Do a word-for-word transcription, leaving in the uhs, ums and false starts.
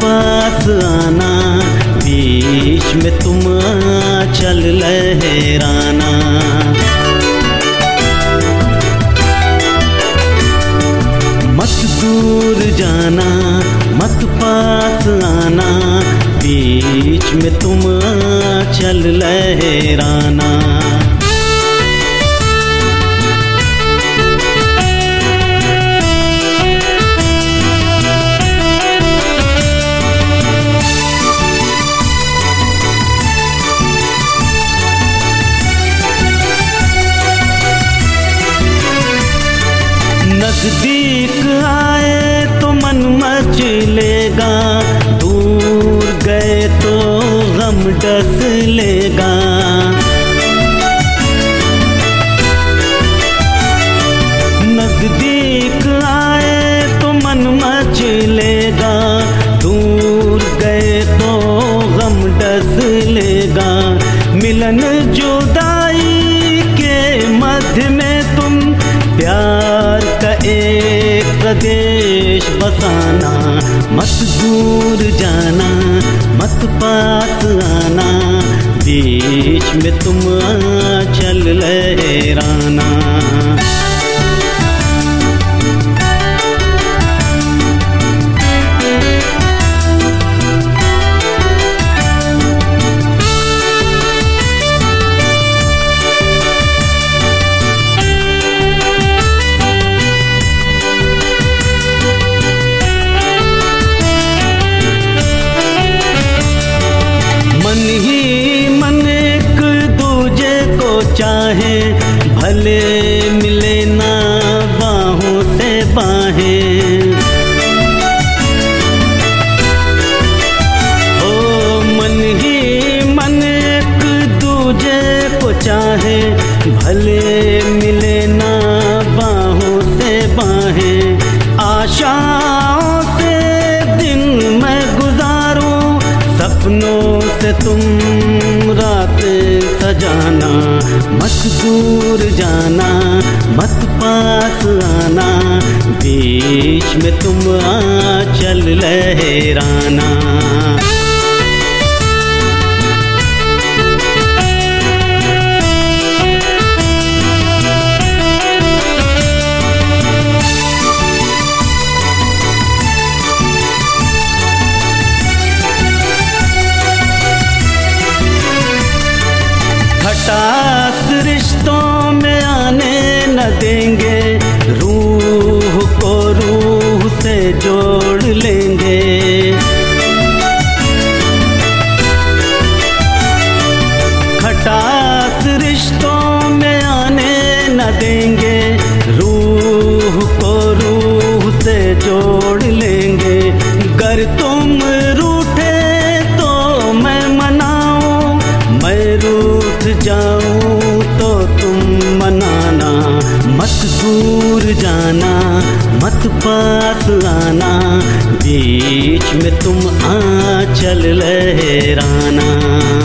पास आना, बीच में तुम चल लहराना। मत दूर जाना, मत पास आना, बीच में तुम चल लहराना। नजदीक आए तो मन मचलेगा, दूर गए तो गम डस लेगा। नजदीक आए तो मन मचलेगा, दूर गए तो गम डस लेगा। मिलन जुदाई के मध्य में तुम प्यार का एक प्रदेश बसाना। मत दूर जाना, मत पास आना, बीच में तुम चल लहराना। मन ही मन एक दूजे को चाहे, भले मिले ना बाहों से बाहें। ओ मन ही मन एक दूजे को चाहे, भले मिले ना बाहों से बाहें। आशाओं से दिन मैं गुजारूं, सपनों से तुम रात सजाना। मत दूर जाना, मत पास आना, बीच में तुम चल लहराना। खटास रिश्तों में आने न देंगे, रूह को रूह से जोड़ लेंगे। खटास रिश्तों में आने न देंगे, रूह को रूह से जोड़ लेंगे। गर तुम रूठे तो मैं मनाऊं, मैं रूठ जाऊं तो तुम मनाना। मत दूर जाना, मत पास आना, बीच में तुम आ चल लहराना।